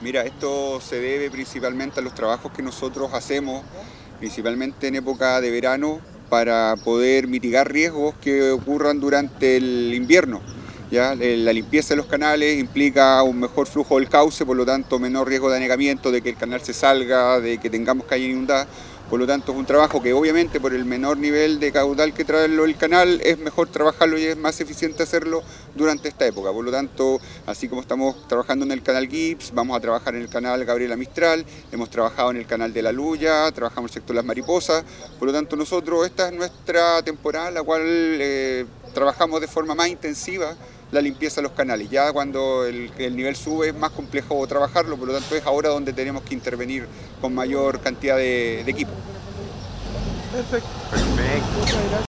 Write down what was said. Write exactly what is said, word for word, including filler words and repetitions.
Mira, esto se debe principalmente a los trabajos que nosotros hacemos, principalmente en época de verano, para poder mitigar riesgos que ocurran durante el invierno. ¿Ya? La limpieza de los canales implica un mejor flujo del cauce, por lo tanto menor riesgo de anegamiento, de que el canal se salga, de que tengamos calle inundada. Por lo tanto es un trabajo que obviamente por el menor nivel de caudal que trae el canal es mejor trabajarlo y es más eficiente hacerlo durante esta época. Por lo tanto, así como estamos trabajando en el canal Gibbs, vamos a trabajar en el canal Gabriela Mistral, hemos trabajado en el canal de La Luya, trabajamos en el sector Las Mariposas. Por lo tanto nosotros, esta es nuestra temporada, la cual eh, trabajamos de forma más intensiva la limpieza de los canales. Ya cuando el, el nivel sube es más complejo trabajarlo, por lo tanto es ahora donde tenemos que intervenir con mayor cantidad de, de equipo. Perfecto. Perfecto. Muchas gracias.